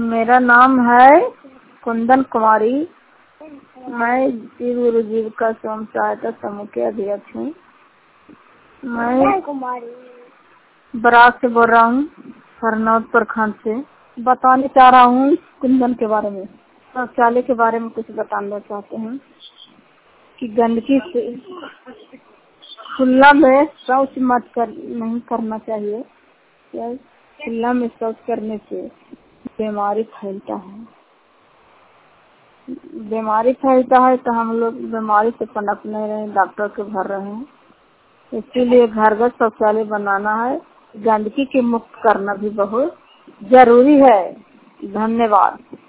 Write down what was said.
मेरा नाम है कुंदन कुमारी। मैं जीव गुरु जीविका स्वयं सहायता समूह के अध्यक्ष हूँ। मैं बराक से बोल रहा हूँ, हरनौत प्रखंड से। बताने चाह रहा हूँ कुंदन के बारे में, शौचालय के बारे में कुछ बताना चाहते हैं कि गंदगी से खुला में शौच नहीं करना चाहिए। खुला में शौच करने से बीमारी फैलता है। बीमारी फैलता है तो हम लोग बीमारी से पनप नहीं रहे, डॉक्टर के भर रहे हैं। इसीलिए घरगत शौचालय बनाना है। गंदगी के मुक्त करना भी बहुत जरूरी है। धन्यवाद।